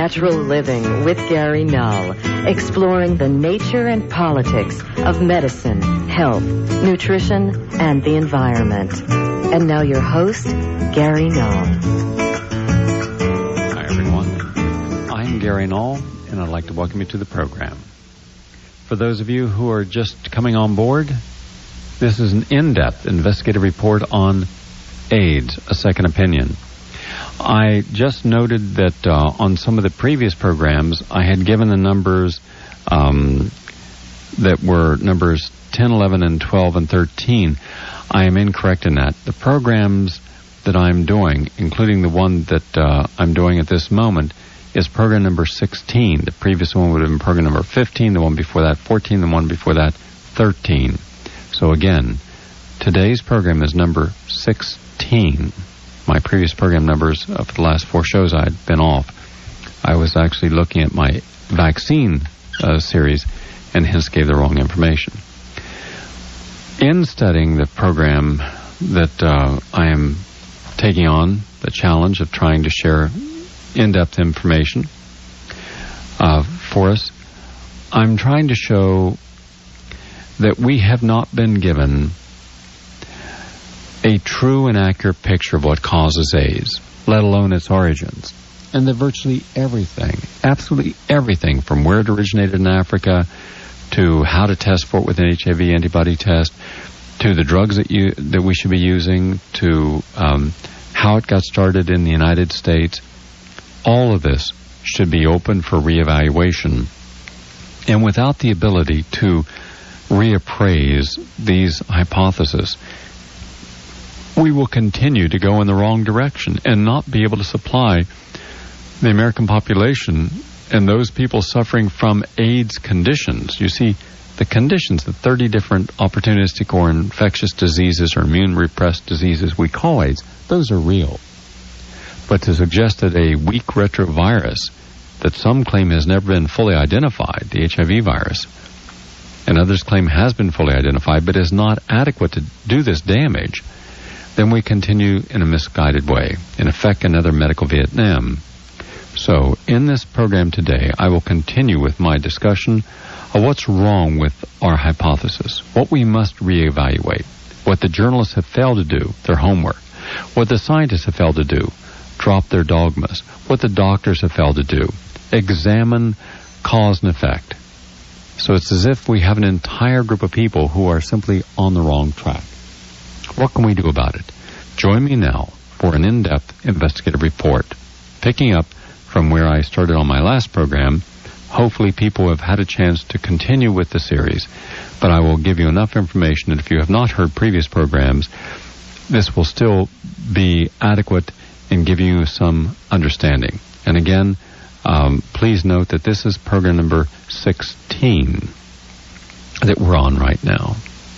Natural Living with Gary Null, exploring the nature and politics of medicine, health, nutrition, and the environment. And now your host, Gary Null. Hi, everyone. I'm Gary Null, and I'd like to welcome you to the program. For those of you who are just coming on board, this is an in-depth investigative report on AIDS, a second opinion. I just noted that on some of the previous programs, I had given the numbers that were numbers 10, 11, and 12, and 13. I am incorrect in that. The programs that I'm doing, including the one that I'm doing at this moment, is program number 16. The previous one would have been program number 15, the one before that 14, the one before that 13. So again, today's program is number 16. My previous program numbers for the last 4 shows I had been off. I was actually looking at my vaccine series and hence gave the wrong information. In studying the program that I am taking on, the challenge of trying to share in-depth information for us, I'm trying to show that we have not been given a true and accurate picture of what causes AIDS, let alone its origins. And that virtually everything, absolutely everything, from where it originated in Africa, to how to test for it with an HIV antibody test, to the drugs that we should be using, to how it got started in the United States, all of this should be open for reevaluation. And without the ability to reappraise these hypotheses, we will continue to go in the wrong direction and not be able to supply the American population and those people suffering from AIDS conditions. You see, the conditions, the 30 different opportunistic or infectious diseases or immune-repressed diseases we call AIDS, those are real. But to suggest that a weak retrovirus that some claim has never been fully identified, the HIV virus, and others claim has been fully identified but is not adequate to do this damage, then we continue in a misguided way, in effect another medical Vietnam. So in this program today, I will continue with my discussion of what's wrong with our hypothesis, what we must reevaluate, what the journalists have failed to do, their homework, what the scientists have failed to do, drop their dogmas, what the doctors have failed to do, examine cause and effect. So it's as if we have an entire group of people who are simply on the wrong track. What can we do about it? Join me now for an in-depth investigative report, picking up from where I started on my last program. Hopefully people have had a chance to continue with the series, but I will give you enough information that if you have not heard previous programs, this will still be adequate in giving you some understanding. And again, please note that this is program number 16 that we're on right now.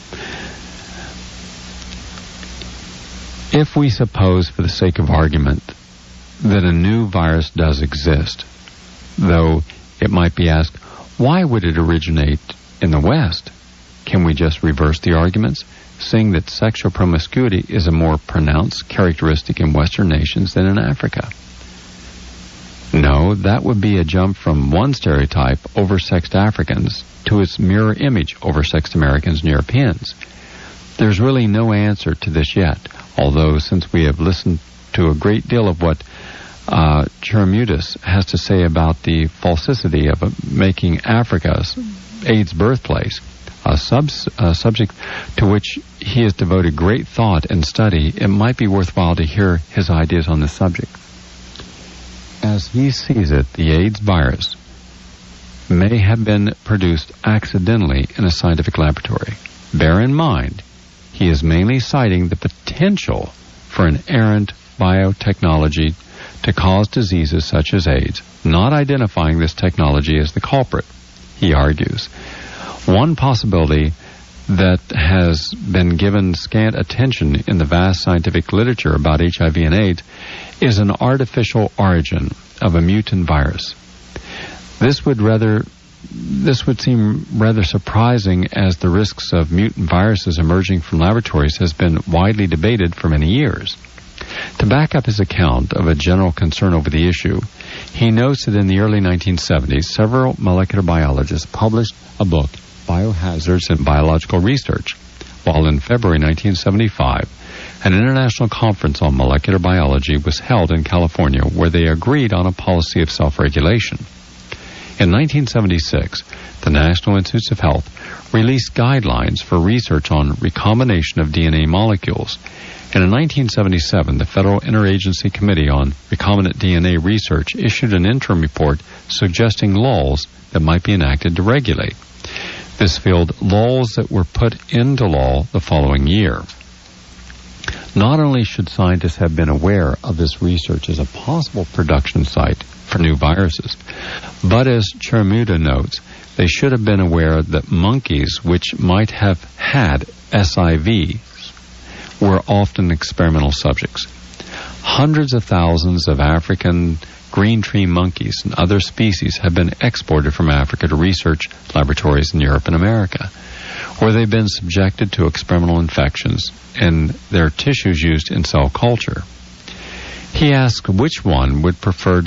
If we suppose, for the sake of argument, that a new virus does exist, though it might be asked, why would it originate in the West? Can we just reverse the arguments, seeing that sexual promiscuity is a more pronounced characteristic in Western nations than in Africa? No, that would be a jump from one stereotype, oversexed Africans, to its mirror image, oversexed Americans and Europeans. There's really no answer to this yet, although since we have listened to a great deal of what Chiramutis has to say about the falsity of making Africa's AIDS birthplace, a subject to which he has devoted great thought and study, it might be worthwhile to hear his ideas on this subject. As he sees it, the AIDS virus may have been produced accidentally in a scientific laboratory. Bear in mind, he is mainly citing the potential for an errant biotechnology to cause diseases such as AIDS, not identifying this technology as the culprit, he argues. One possibility that has been given scant attention in the vast scientific literature about HIV and AIDS is an artificial origin of a mutant virus. This would seem rather surprising, as the risks of mutant viruses emerging from laboratories has been widely debated for many years. To back up his account of a general concern over the issue, He notes that in the early 1970s, several molecular biologists published a book, Biohazards in Biological Research, while in February 1975, an international conference on molecular biology was held in California where they agreed on a policy of self-regulation. In 1976, the National Institutes of Health released guidelines for research on recombination of DNA molecules. And in 1977, the Federal Interagency Committee on Recombinant DNA Research issued an interim report suggesting laws that might be enacted to regulate this field, laws that were put into law the following year. Not only should scientists have been aware of this research as a possible production site for new viruses, but as Chiramuda notes, they should have been aware that monkeys which might have had SIVs were often experimental subjects. Hundreds of thousands of African green tree monkeys and other species have been exported from Africa to research laboratories in Europe and America, where they've been subjected to experimental infections and their tissues used in cell culture. He asked which one would prefer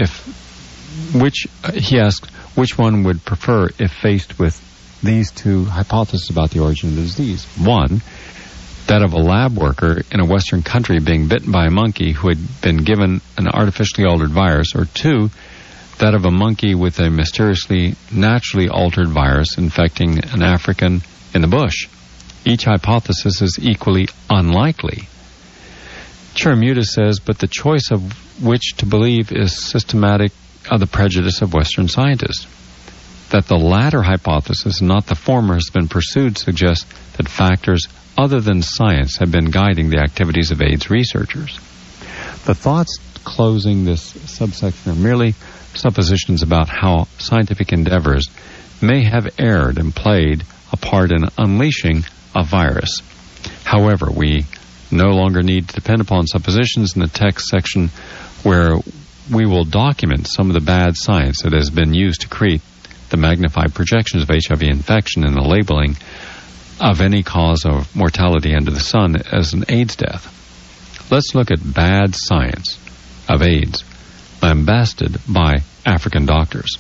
if faced with these two hypotheses about the origin of the disease. One, that of a lab worker in a Western country being bitten by a monkey who had been given an artificially altered virus, or two, that of a monkey with a mysteriously naturally altered virus infecting an African in the bush. Each hypothesis is equally unlikely. Chiramuda says, but the choice of which to believe is systematic of the prejudice of Western scientists. That the latter hypothesis, not the former, has been pursued suggests that factors other than science have been guiding the activities of AIDS researchers. The thoughts closing this subsection are merely suppositions about how scientific endeavors may have erred and played a part in unleashing a virus. However, we no longer need to depend upon suppositions in the text section where we will document some of the bad science that has been used to create the magnified projections of HIV infection and the labeling of any cause of mortality under the sun as an AIDS death. Let's look at bad science of AIDS lambasted by African doctors.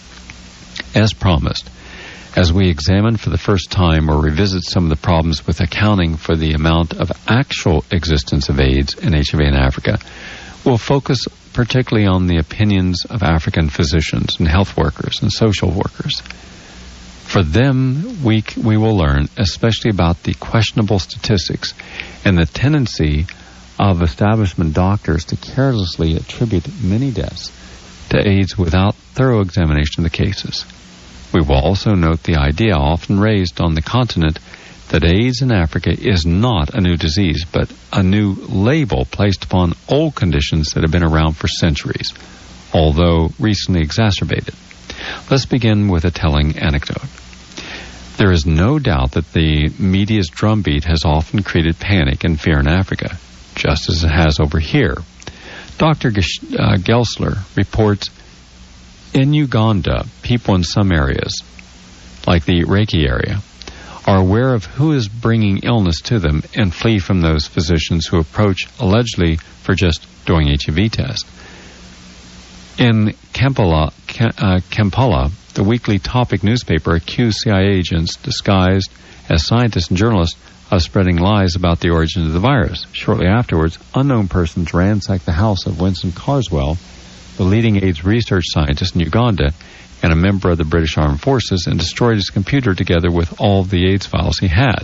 As promised, as we examine for the first time or revisit some of the problems with accounting for the amount of actual existence of AIDS and HIV in Africa, we'll focus particularly on the opinions of African physicians and health workers and social workers. For them, we will learn especially about the questionable statistics and the tendency of establishment doctors to carelessly attribute many deaths to AIDS without thorough examination of the cases. We will also note the idea often raised on the continent that AIDS in Africa is not a new disease, but a new label placed upon old conditions that have been around for centuries, although recently exacerbated. Let's begin with a telling anecdote. There is no doubt that the media's drumbeat has often created panic and fear in Africa, just as it has over here. Dr. Gelsler reports in Uganda, people in some areas, like the Reiki area, are aware of who is bringing illness to them and flee from those physicians who approach allegedly for just doing HIV tests. In Kampala, the weekly Topic newspaper accused CIA agents disguised as scientists and journalists of spreading lies about the origin of the virus. Shortly afterwards, unknown persons ransacked the house of Winston Carswell, the leading AIDS research scientist in Uganda and a member of the British Armed Forces, and destroyed his computer together with all of the AIDS files he had.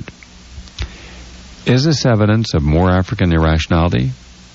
Is this evidence of more African irrationality?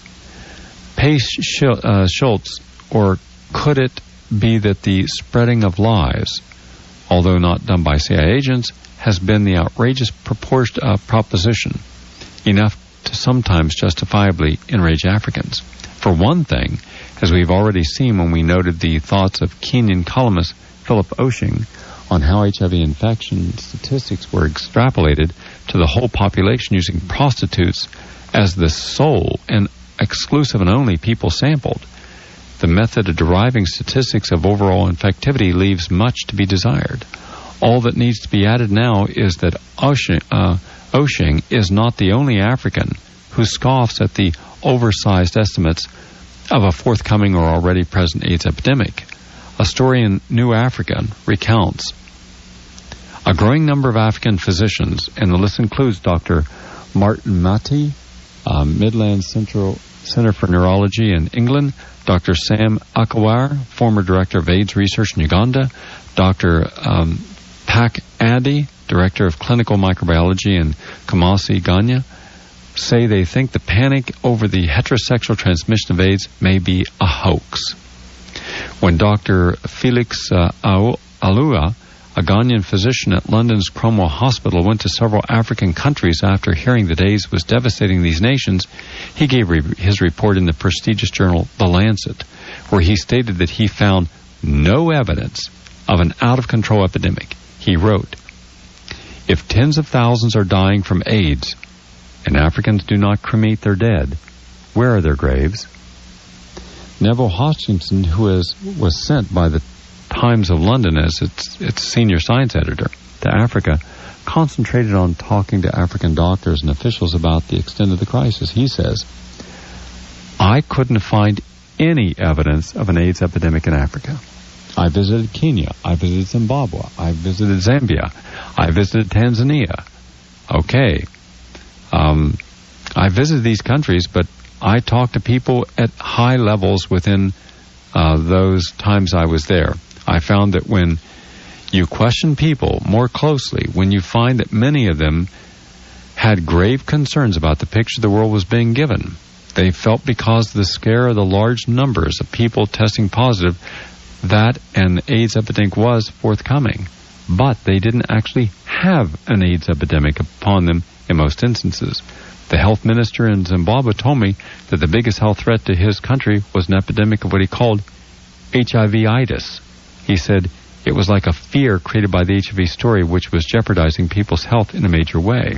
Pace Schultz, or could it be that the spreading of lies, although not done by CIA agents, has been the outrageous proposition, enough to sometimes justifiably enrage Africans? For one thing, as we've already seen when we noted the thoughts of Kenyan columnist Philip Oshing on how HIV infection statistics were extrapolated to the whole population using prostitutes as the sole and exclusive and only people sampled, the method of deriving statistics of overall infectivity leaves much to be desired. All that needs to be added now is that Oshing is not the only African who scoffs at the oversized estimates of a forthcoming or already present AIDS epidemic. A story in New African recounts a growing number of African physicians, and the list includes Dr. Martin Mati, Midlands Center for Neurology in England, Dr. Sam Akawar, former Director of AIDS Research in Uganda, Dr. Pak Addy, Director of Clinical Microbiology in Kumasi, Ghana, say they think the panic over the heterosexual transmission of AIDS may be a hoax. When Dr. Felix Alua, a Ghanaian physician at London's Cromwell Hospital, went to several African countries after hearing that AIDS was devastating these nations, he gave his report in the prestigious journal The Lancet, where he stated that he found no evidence of an out-of-control epidemic. He wrote, "If tens of thousands are dying from AIDS, and Africans do not cremate their dead, where are their graves?" Neville Hodgkinson, who was sent by the Times of London as its senior science editor to Africa, concentrated on talking to African doctors and officials about the extent of the crisis. He says, "I couldn't find any evidence of an AIDS epidemic in Africa. I visited Kenya. I visited Zimbabwe. I visited Zambia. I visited Tanzania. Okay. I visited these countries, but I talked to people at high levels within those times I was there. I found that when you question people more closely, when you find that many of them had grave concerns about the picture the world was being given, they felt because of the scare of the large numbers of people testing positive that an AIDS epidemic was forthcoming. But they didn't actually have an AIDS epidemic upon them in most instances. The health minister in Zimbabwe told me that the biggest health threat to his country was an epidemic of what he called HIV-itis. He said it was like a fear created by the HIV story, which was jeopardizing people's health in a major way.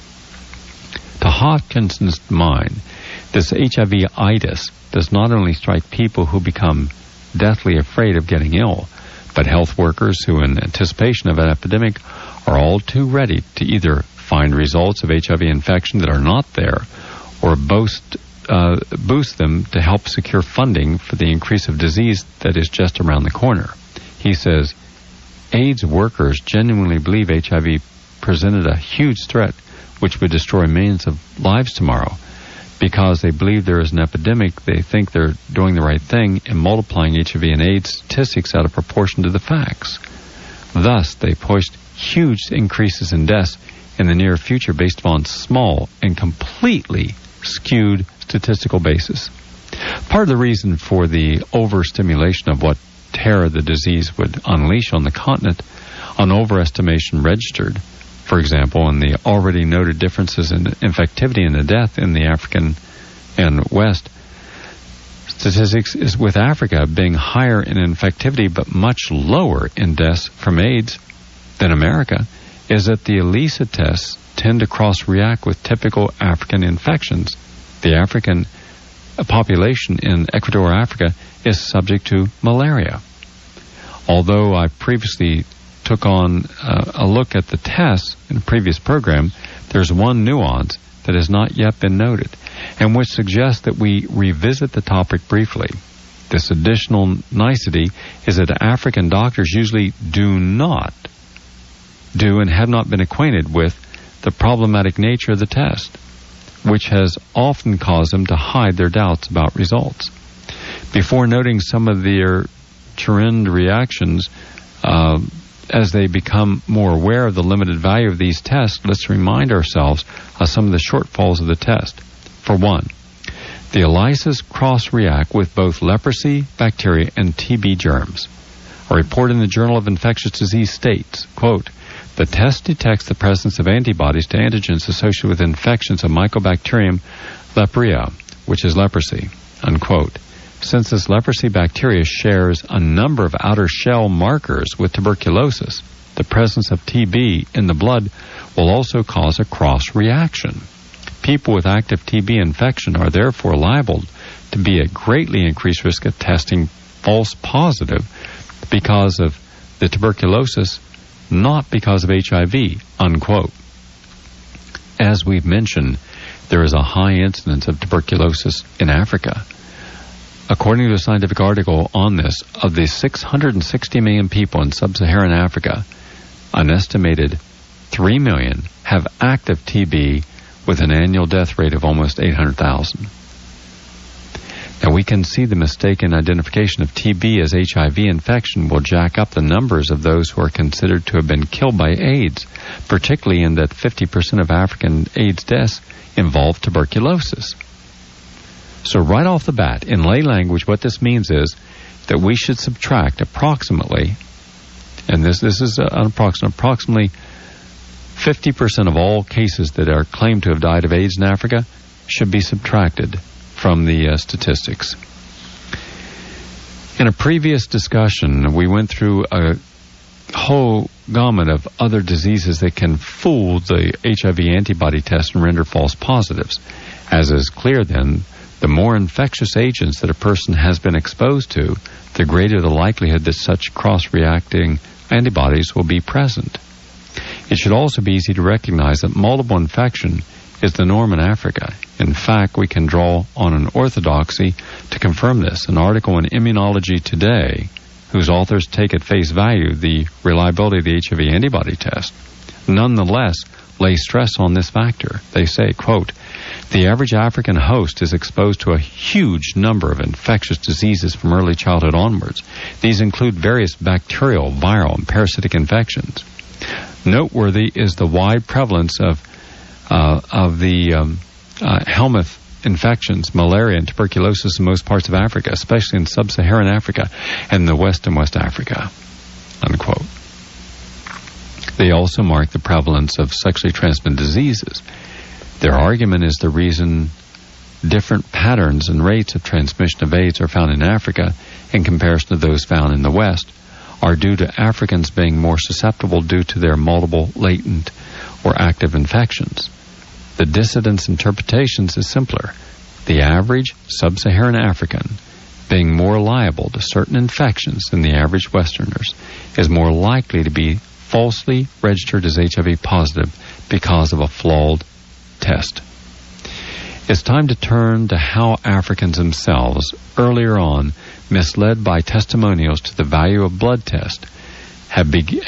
To Hodgkinson's mind, this HIV-itis does not only strike people who become deathly afraid of getting ill, but health workers who, in anticipation of an epidemic, are all too ready to either find results of HIV infection that are not there or boost them to help secure funding for the increase of disease that is just around the corner. He says, AIDS workers genuinely believe HIV presented a huge threat which would destroy millions of lives tomorrow. Because they believe there is an epidemic, they think they're doing the right thing in multiplying HIV and AIDS statistics out of proportion to the facts. Thus, they pushed huge increases in deaths in the near future based upon small and completely skewed statistical basis. Part of the reason for the overstimulation of what terror the disease would unleash on the continent, an overestimation registered, for example, in the already noted differences in infectivity and the death in the African and West statistics, is with Africa being higher in infectivity but much lower in deaths from AIDS than America, is that the ELISA tests tend to cross-react with typical African infections. The African population in Equatorial Africa is subject to malaria. Although I previously took on a look at the tests in a previous program, there's one nuance that has not yet been noted, and which suggests that we revisit the topic briefly. This additional nicety is that African doctors usually do and have not been acquainted with the problematic nature of the test, which has often caused them to hide their doubts about results. Before noting some of their chagrined reactions, as they become more aware of the limited value of these tests, let's remind ourselves of some of the shortfalls of the test. For one, the ELISAs cross-react with both leprosy, bacteria, and TB germs. A report in the Journal of Infectious Disease states, quote, "The test detects the presence of antibodies to antigens associated with infections of Mycobacterium leprae, which is leprosy," unquote. Since this leprosy bacteria shares a number of outer shell markers with tuberculosis, the presence of TB in the blood will also cause a cross-reaction. People with active TB infection are therefore liable to be at greatly increased risk of testing false positive because of the tuberculosis, not because of HIV, unquote. As we've mentioned, there is a high incidence of tuberculosis in Africa. According to a scientific article on this, of the 660 million people in sub-Saharan Africa, an estimated 3 million have active TB with an annual death rate of almost 800,000. Now we can see the mistaken identification of TB as HIV infection will jack up the numbers of those who are considered to have been killed by AIDS, particularly in that 50% of African AIDS deaths involve tuberculosis. So right off the bat, in lay language, what this means is that we should subtract approximately, and this is approximately 50% of all cases that are claimed to have died of AIDS in Africa should be subtracted from the statistics. In a previous discussion, we went through a whole gamut of other diseases that can fool the HIV antibody test and render false positives. As is clear then, the more infectious agents that a person has been exposed to, the greater the likelihood that such cross-reacting antibodies will be present. It should also be easy to recognize that multiple infection is the norm in Africa. In fact, we can draw on an orthodoxy to confirm this. An article in Immunology Today, whose authors take at face value the reliability of the HIV antibody test, nonetheless lay stress on this factor. They say, quote, "The average African host is exposed to a huge number of infectious diseases from early childhood onwards. These include various bacterial, viral, and parasitic infections. Noteworthy is the wide prevalence of the helminth infections, malaria, and tuberculosis in most parts of Africa, especially in sub-Saharan Africa and the West and West Africa," unquote. They also mark the prevalence of sexually transmitted diseases. Their argument is the reason different patterns and rates of transmission of AIDS are found in Africa in comparison to those found in the West are due to Africans being more susceptible due to their multiple latent or active infections. The dissident's interpretations is simpler. The average sub-Saharan African, being more liable to certain infections than the average Westerners, is more likely to be falsely registered as HIV positive because of a flawed test. It's time to turn to how Africans themselves, earlier on, misled by testimonials to the value of blood tests, have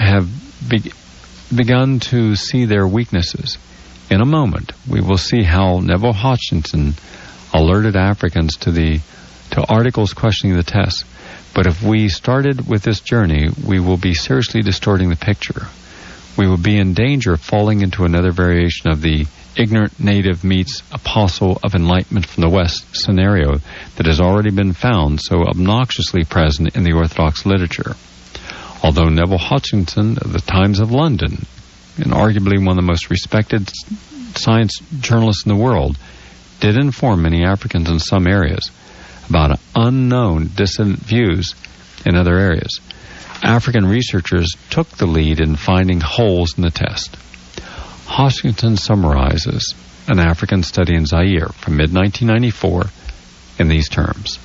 begun to see their weaknesses. In a moment, we will see how Neville Hodgkinson alerted Africans to articles questioning the test. But if we started with this journey, we will be seriously distorting the picture. We will be in danger of falling into another variation of the ignorant native meets apostle of enlightenment from the West scenario that has already been found so obnoxiously present in the Orthodox literature. Although Neville Hodgkinson of the Times of London, and arguably one of the most respected science journalists in the world, did inform many Africans in some areas about unknown dissident views in other areas, African researchers took the lead in finding holes in the test. Hodgkinson summarizes an African study in Zaire from mid-1994 in these terms.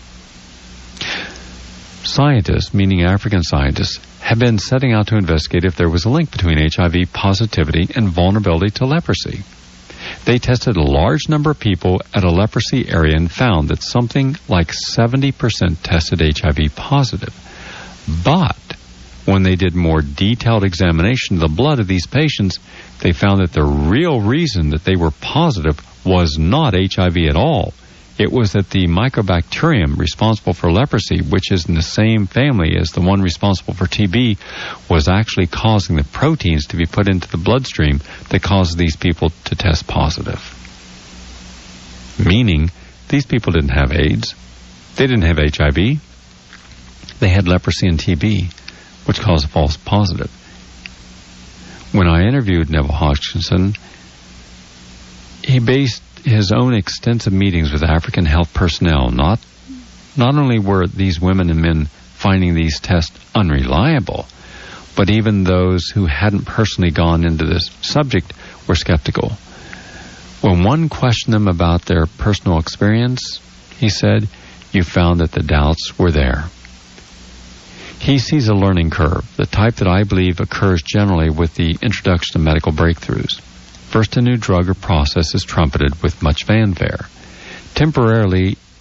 Scientists, meaning African scientists, have been setting out to investigate if there was a link between HIV positivity and vulnerability to leprosy. They tested a large number of people at a leprosy area and found that something like 70% tested HIV positive. But when they did more detailed examination of the blood of these patients, they found that the real reason that they were positive was not HIV at all. It was that the mycobacterium responsible for leprosy, which is in the same family as the one responsible for TB, was actually causing the proteins to be put into the bloodstream that causes these people to test positive. Meaning, these people didn't have AIDS. They didn't have HIV. They had leprosy and TB, which caused a false positive. When I interviewed Neville Hodgkinson, he based his own extensive meetings with African health personnel. Not only were these women and men finding these tests unreliable, but even those who hadn't personally gone into this subject were skeptical. When one questioned them about their personal experience, he said, "You found that the doubts were there." He sees a learning curve, the type that I believe occurs generally with the introduction of medical breakthroughs. First, a new drug or process is trumpeted with much fanfare. Temporarily,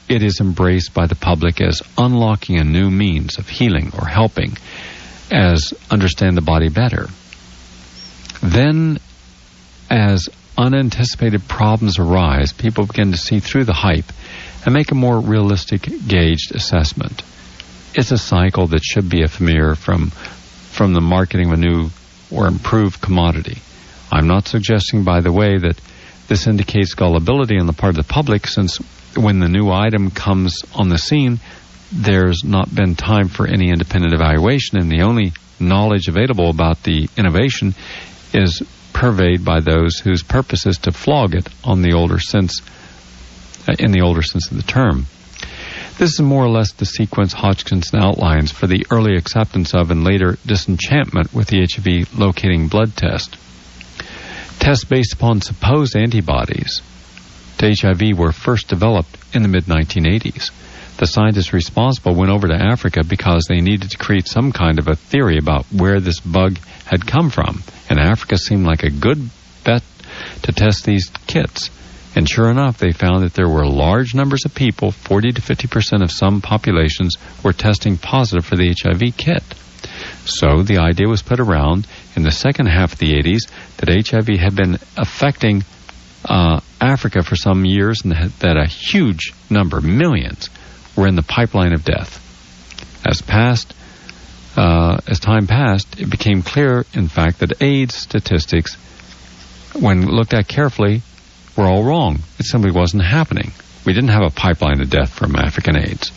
it is embraced by the public as unlocking a new means of healing or helping as understand the body better. Then, as unanticipated problems arise, people begin to see through the hype and make a more realistic, gauged assessment. It's a cycle that should be familiar from the marketing of a new or improved commodity. I'm not suggesting, by the way, that this indicates gullibility on the part of the public, since when the new item comes on the scene, there's not been time for any independent evaluation, and the only knowledge available about the innovation is purveyed by those whose purpose is to flog it on the older sense, in the older sense of the term. This is more or less the sequence Hodgkinson outlines for the early acceptance of and later disenchantment with the HIV locating blood test. Tests based upon supposed antibodies to HIV were first developed in the mid-1980s. The scientists responsible went over to Africa because they needed to create some kind of a theory about where this bug had come from, and Africa seemed like a good bet to test these kits. And sure enough, they found that there were large numbers of people, 40 to 50% of some populations, were testing positive for the HIV kit. So the idea was put around in the second half of the 80s that HIV had been affecting Africa for some years, and that a huge number, millions, were in the pipeline of death. As time passed, it became clear, in fact, that AIDS statistics, when looked at carefully, were all wrong. It simply wasn't happening. We didn't have a pipeline of death from African AIDS.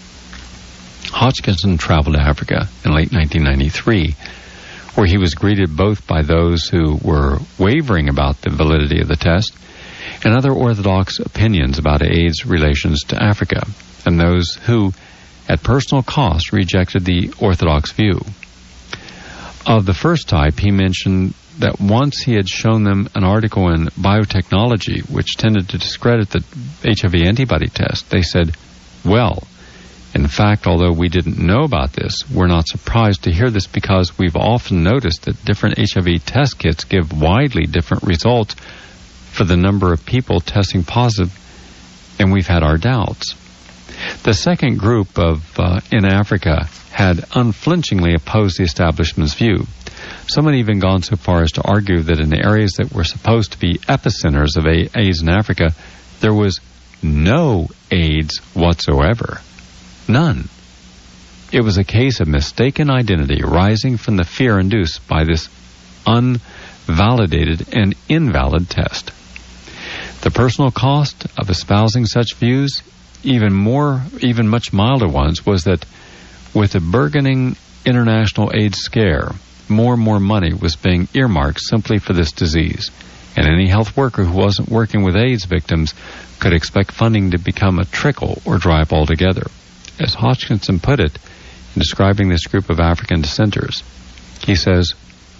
Hodgkinson traveled to Africa in late 1993, where he was greeted both by those who were wavering about the validity of the test and other orthodox opinions about AIDS relations to Africa, and those who, at personal cost, rejected the orthodox view. Of the first type, he mentioned that once he had shown them an article in Biotechnology which tended to discredit the HIV antibody test, they said, well, in fact, although we didn't know about this, we're not surprised to hear this because we've often noticed that different HIV test kits give widely different results for the number of people testing positive, and we've had our doubts. The second group in Africa had unflinchingly opposed the establishment's view. Some had even gone so far as to argue that in the areas that were supposed to be epicenters of AIDS in Africa, there was no AIDS whatsoever. None. It was a case of mistaken identity arising from the fear induced by this unvalidated and invalid test. The personal cost of espousing such views, even much milder ones, was that with the burgeoning international AIDS scare, more and more money was being earmarked simply for this disease, and any health worker who wasn't working with AIDS victims could expect funding to become a trickle or dry up altogether. As Hodgkinson put it in describing this group of African dissenters, he says,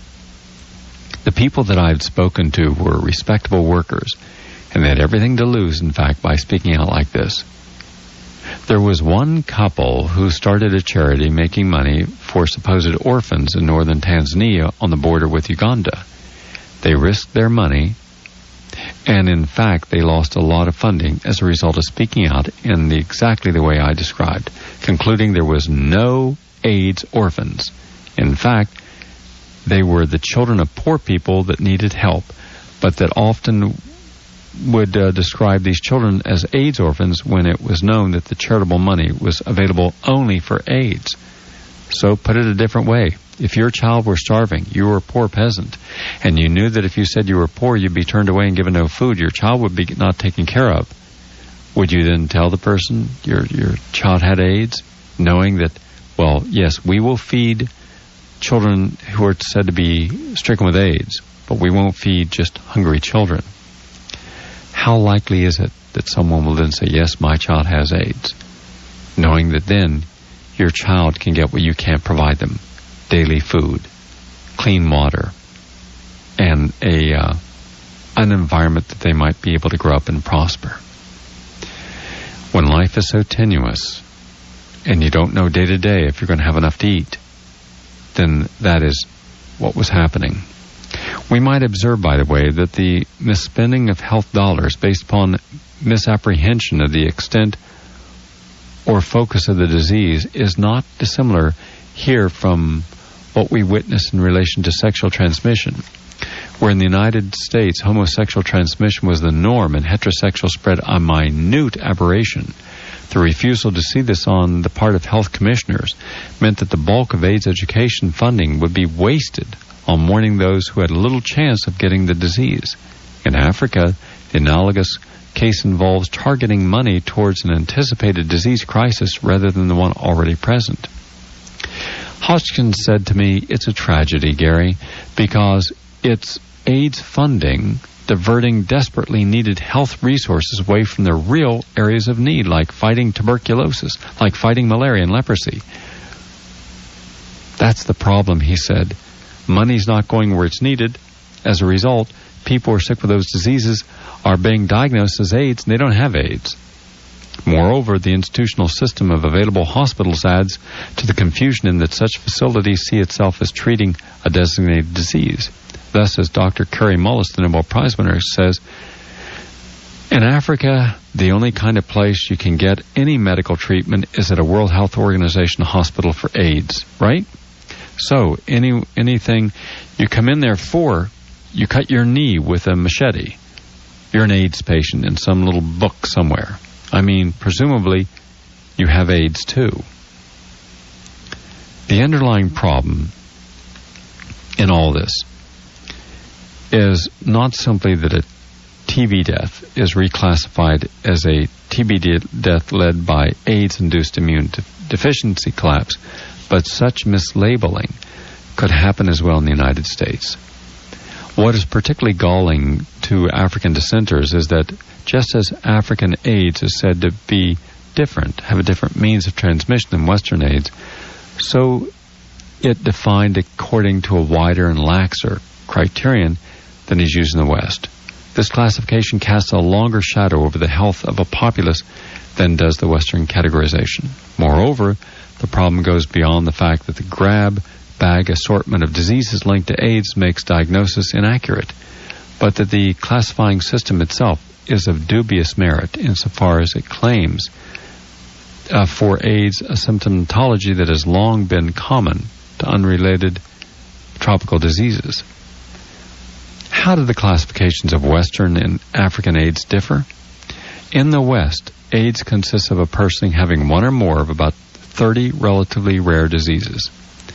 the people that I had spoken to were respectable workers, and they had everything to lose, in fact, by speaking out like this. There was one couple who started a charity making money for supposed orphans in northern Tanzania on the border with Uganda. They risked their money, and in fact they lost a lot of funding as a result of speaking out in exactly the way I described, concluding there was no AIDS orphans. In fact, they were the children of poor people that needed help, but that often would describe these children as AIDS orphans when it was known that the charitable money was available only for AIDS. So put it a different way. If your child were starving, you were a poor peasant, and you knew that if you said you were poor, you'd be turned away and given no food, your child would be not taken care of. Would you then tell the person your child had AIDS, knowing that, well, yes, we will feed children who are said to be stricken with AIDS, but we won't feed just hungry children? How likely is it that someone will then say, yes, my child has AIDS, knowing that then your child can get what you can't provide them: daily food, clean water, and an environment that they might be able to grow up and prosper. When life is so tenuous and you don't know day to day if you're going to have enough to eat, then that is what was happening. We might observe, by the way, that the misspending of health dollars based upon misapprehension of the extent or focus of the disease is not dissimilar here from what we witness in relation to sexual transmission, where in the United States homosexual transmission was the norm and heterosexual spread a minute aberration. The refusal to see this on the part of health commissioners meant that the bulk of AIDS education funding would be wasted on warning those who had little chance of getting the disease. In Africa, the analogous case involves targeting money towards an anticipated disease crisis rather than the one already present. Hodgkins said to me, "It's a tragedy, Gary, because it's AIDS funding diverting desperately needed health resources away from the real areas of need, like fighting tuberculosis, like fighting malaria and leprosy." That's the problem, he said. Money's not going where it's needed. As a result, people who are sick with those diseases are being diagnosed as AIDS, and they don't have AIDS. Moreover, the institutional system of available hospitals adds to the confusion in that such facilities see itself as treating a designated disease. Thus, as Dr. Kary Mullis, the Nobel Prize winner, says, in Africa, the only kind of place you can get any medical treatment is at a World Health Organization hospital for AIDS, right? So, anything you come in there for, you cut your knee with a machete. You're an AIDS patient in some little book somewhere. I mean, presumably, you have AIDS too. The underlying problem in all this is not simply that a TB death is reclassified as a TB death led by AIDS-induced immune deficiency collapse, but such mislabeling could happen as well in the United States. What is particularly galling to African dissenters is that just as African AIDS is said to be different, have a different means of transmission than Western AIDS, so it defined according to a wider and laxer criterion than is used in the West. This classification casts a longer shadow over the health of a populace than does the Western categorization. Moreover, the problem goes beyond the fact that the grab bag assortment of diseases linked to AIDS makes diagnosis inaccurate, but that the classifying system itself is of dubious merit insofar as it claims for AIDS a symptomatology that has long been common to unrelated tropical diseases. How do the classifications of Western and African AIDS differ? In the West, AIDS consists of a person having one or more of about 30 relatively rare diseases.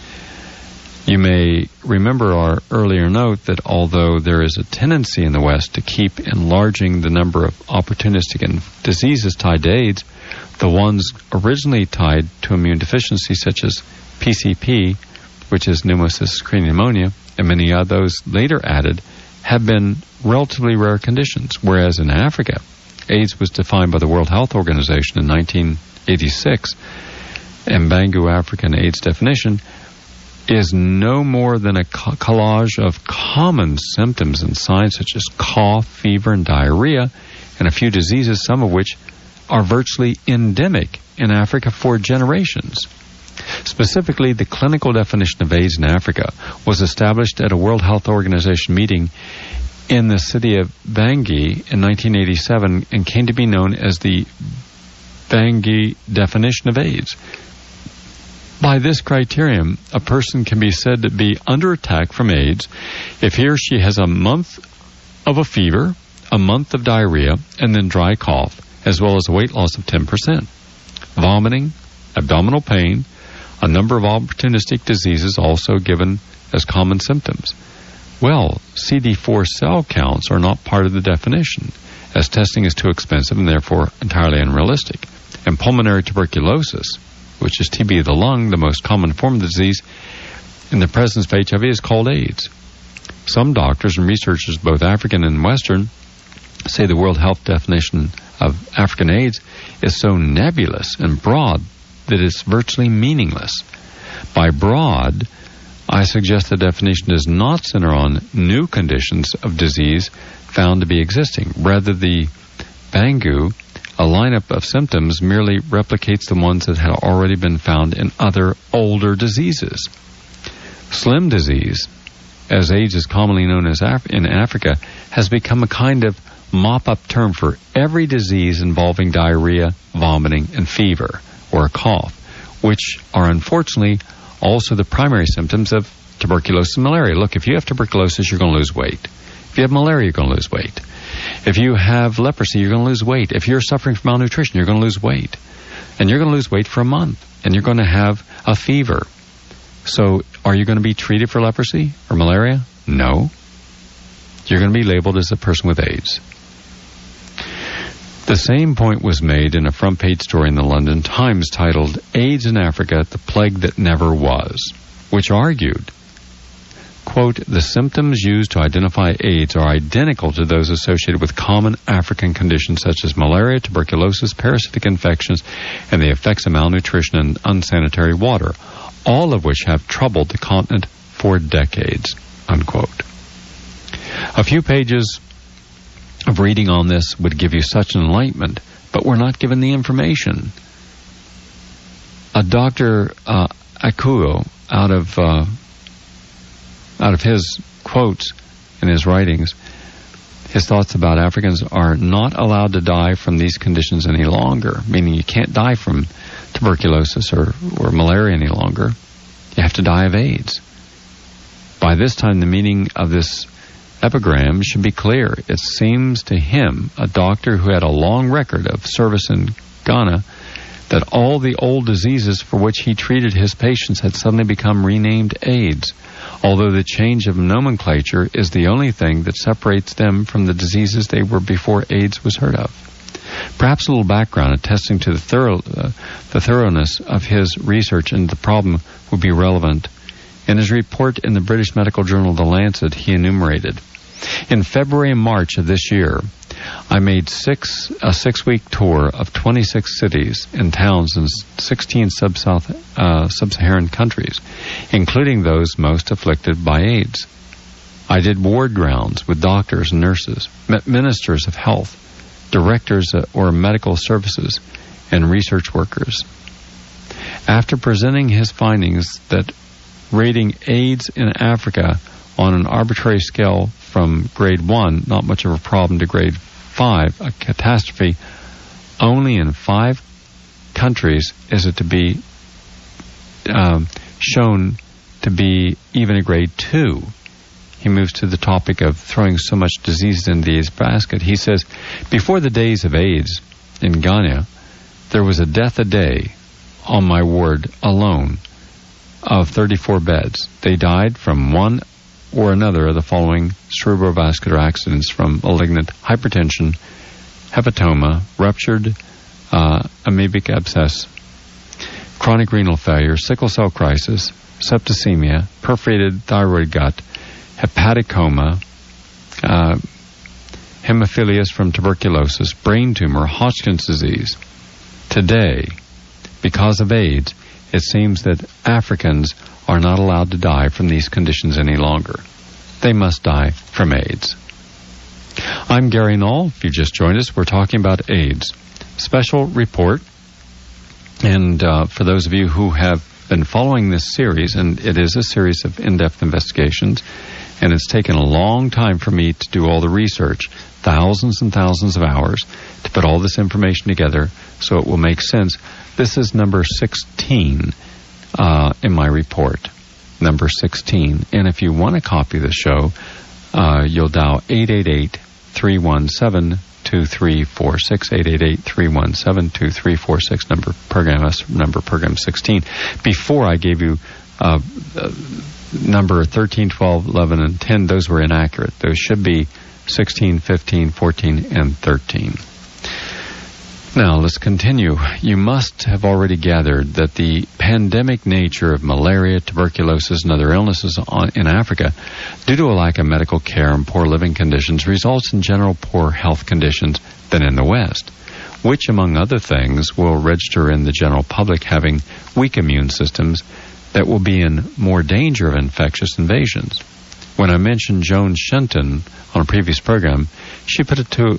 You may remember our earlier note that although there is a tendency in the West to keep enlarging the number of opportunistic diseases tied to AIDS, the ones originally tied to immune deficiency, such as PCP, which is pneumocystis pneumonia, and many of those later added, have been relatively rare conditions, whereas in Africa, AIDS was defined by the World Health Organization in 1986, and Bangu African AIDS definition is no more than a collage of common symptoms and signs such as cough, fever, and diarrhea, and a few diseases, some of which are virtually endemic in Africa for generations. Specifically, the clinical definition of AIDS in Africa was established at a World Health Organization meeting in the city of Bangui in 1987 and came to be known as the Bangui definition of AIDS. By this criterion, a person can be said to be under attack from AIDS if he or she has a month of a fever, a month of diarrhea, and then dry cough, as well as a weight loss of 10%. Vomiting, abdominal pain, a number of opportunistic diseases also given as common symptoms. Well, CD4 cell counts are not part of the definition, as testing is too expensive and therefore entirely unrealistic. And pulmonary tuberculosis, which is TB of the lung, the most common form of the disease, in the presence of HIV is called AIDS. Some doctors and researchers, both African and Western, say the World Health definition of African AIDS is so nebulous and broad that it's virtually meaningless. By broad, I suggest the definition does not center on new conditions of disease found to be existing. Rather, the Bangu, a lineup of symptoms, merely replicates the ones that had already been found in other older diseases. Slim disease, as AIDS is commonly known as in Africa, has become a kind of mop-up term for every disease involving diarrhea, vomiting, and fever, or a cough, which are unfortunately also the primary symptoms of tuberculosis and malaria. Look, if you have tuberculosis, you're going to lose weight. If you have malaria, you're going to lose weight. If you have leprosy, you're going to lose weight. If you're suffering from malnutrition, you're going to lose weight. And you're going to lose weight for a month. And you're going to have a fever. So are you going to be treated for leprosy or malaria? No. You're going to be labeled as a person with AIDS. The same point was made in a front-page story in the London Times titled, AIDS in Africa, the Plague That Never Was, which argued, quote, the symptoms used to identify AIDS are identical to those associated with common African conditions such as malaria, tuberculosis, parasitic infections, and the effects of malnutrition and unsanitary water, all of which have troubled the continent for decades, unquote. A few pages of reading on this would give you such enlightenment, but we're not given the information. A Dr. Akuo, out of his quotes in his writings, his thoughts about Africans are not allowed to die from these conditions any longer, meaning you can't die from tuberculosis or malaria any longer. You have to die of AIDS. By this time, the meaning of this epigram should be clear. It seems to him, a doctor who had a long record of service in Ghana, that all the old diseases for which he treated his patients had suddenly become renamed AIDS, although the change of nomenclature is the only thing that separates them from the diseases they were before AIDS was heard of. Perhaps a little background attesting to the thoroughness of his research into the problem would be relevant. In his report in the British medical journal The Lancet, he enumerated, in February and March of this year, I made a six-week tour of 26 cities and towns in 16 sub-Saharan countries, including those most afflicted by AIDS. I did ward rounds with doctors and nurses, met ministers of health, directors or medical services, and research workers. After presenting his findings that rating AIDS in Africa on an arbitrary scale from grade 1, not much of a problem, to grade 5, a catastrophe, only in 5 countries is it to be shown to be even a grade 2. He moves to the topic of throwing so much disease into the AIDS basket. He says, before the days of AIDS in Ghana, there was a death a day on my ward alone of 34 beds. They died from one or another of the following cerebrovascular accidents: from malignant hypertension, hepatoma, ruptured amoebic abscess, chronic renal failure, sickle cell crisis, septicemia, perforated thyroid gut, hepatic coma, hemophilus from tuberculosis, brain tumor, Hodgkin's disease. Today, because of AIDS, it seems that Africans are not allowed to die from these conditions any longer. They must die from AIDS. I'm Gary Null. If you just joined us, we're talking about AIDS. Special report. And for those of you who have been following this series, and it is a series of in-depth investigations, and it's taken a long time for me to do all the research, thousands and thousands of hours, to put all this information together so it will make sense. This is number 16 in my report, number 16. And if you want a copy of the show, you'll dial 888-317-2346, 888-317-2346, number program 16. Before I gave you number 13, 12, 11, and 10, those were inaccurate. Those should be 16, 15, 14, and 13. Now, let's continue. You must have already gathered that the pandemic nature of malaria, tuberculosis, and other illnesses in Africa, due to a lack of medical care and poor living conditions, results in general poor health conditions than in the West, which, among other things, will register in the general public having weak immune systems that will be in more danger of infectious invasions. When I mentioned Joan Shenton on a previous program, she put it to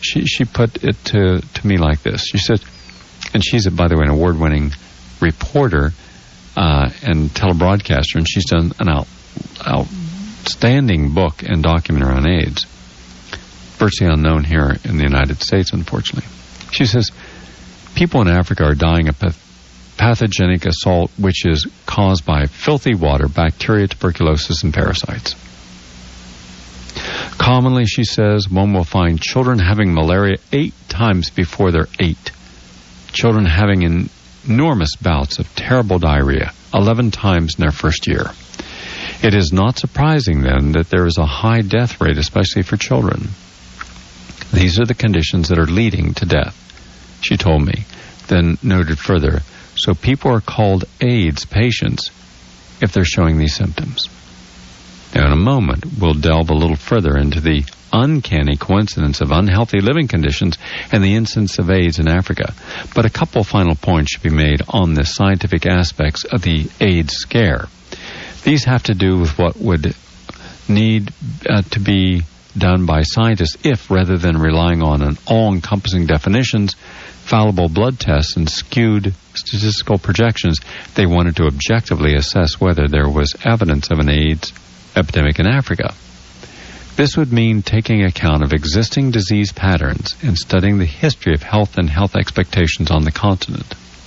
me like this. She said, and she's, by the way, an award-winning reporter and telebroadcaster, and she's done an outstanding book and documentary on AIDS, virtually unknown here in the United States, unfortunately. She says, people in Africa are dying of pathogenic assault which is caused by filthy water, bacteria, tuberculosis, and parasites. Commonly, she says, one will find children having malaria 8 times before they're 8. Children having enormous bouts of terrible diarrhea 11 times in their first year. It is not surprising, then, that there is a high death rate, especially for children. These are the conditions that are leading to death, she told me, then noted further. So people are called AIDS patients if they're showing these symptoms. Now, in a moment, we'll delve a little further into the uncanny coincidence of unhealthy living conditions and the incidence of AIDS in Africa. But a couple final points should be made on the scientific aspects of the AIDS scare. These have to do with what would need to be done by scientists if, rather than relying on an all-encompassing definitions, fallible blood tests, and skewed statistical projections, they wanted to objectively assess whether there was evidence of an AIDS epidemic in Africa. This would mean taking account of existing disease patterns and studying the history of health and health expectations on the continent.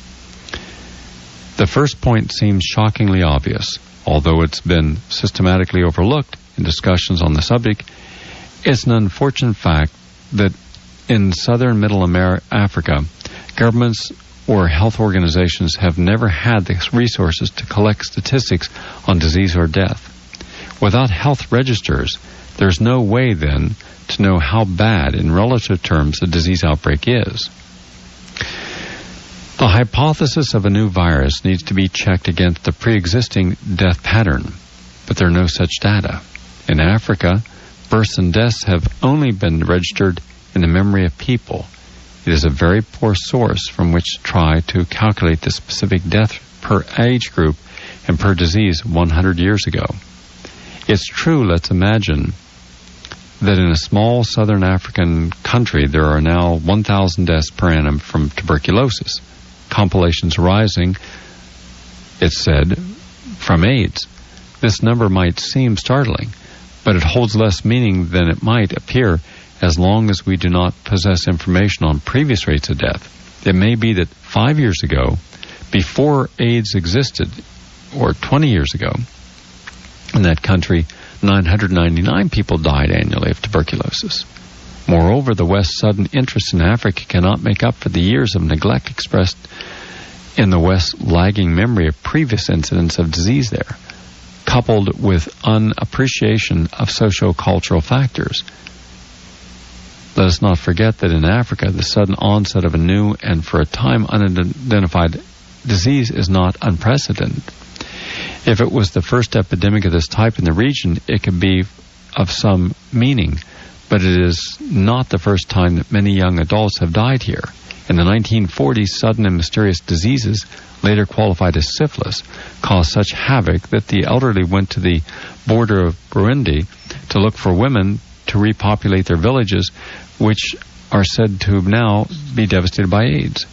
The first point seems shockingly obvious, although it's been systematically overlooked in discussions on the subject. It's an unfortunate fact that in southern middle Africa, governments or health organizations have never had the resources to collect statistics on disease or death. Without health registers, there's no way then to know how bad in relative terms a disease outbreak is. The hypothesis of a new virus needs to be checked against the pre-existing death pattern, but there are no such data. In Africa, births and deaths have only been registered in the memory of people. It is a very poor source from which to try to calculate the specific death per age group and per disease 100 years ago. It's true, let's imagine, that in a small southern African country there are now 1,000 deaths per annum from tuberculosis. Compilations rising, it's said, from AIDS. This number might seem startling, but it holds less meaning than it might appear as long as we do not possess information on previous rates of death. It may be that 5 years ago, before AIDS existed, or 20 years ago, in that country, 999 people died annually of tuberculosis. Moreover, the West's sudden interest in Africa cannot make up for the years of neglect expressed in the West's lagging memory of previous incidents of disease there, coupled with unappreciation of socio-cultural factors. Let us not forget that in Africa, the sudden onset of a new and for a time unidentified disease is not unprecedented. If it was the first epidemic of this type in the region, it could be of some meaning, but it is not the first time that many young adults have died here. In the 1940s, sudden and mysterious diseases, later qualified as syphilis, caused such havoc that the elderly went to the border of Burundi to look for women to repopulate their villages, which are said to now be devastated by AIDS.